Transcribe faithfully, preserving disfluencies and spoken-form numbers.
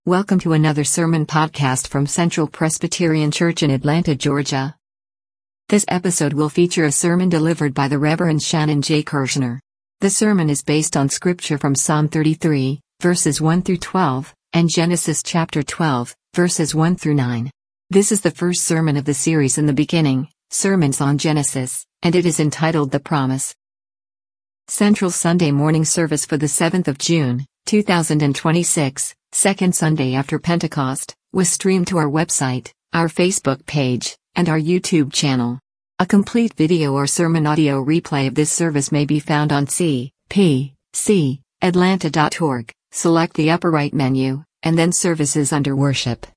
Welcome to another sermon podcast from Central Presbyterian Church in Atlanta, Georgia. This episode will feature a sermon delivered by the Reverend Shannon J. Kirshner. The sermon is based on scripture from Psalm thirty-three, verses one through twelve, and Genesis chapter twelve, verses one through nine. This is the first sermon of the series In the Beginning, Sermons on Genesis, and it is entitled The Promise. Central Sunday morning service for the seventh of June, two thousand twenty-six, second Sunday after Pentecost, was streamed to our website, our Facebook page, and our YouTube channel. A complete video or sermon audio replay of this service may be found on c p c atlanta dot org. Select the upper right menu, and then Services under Worship.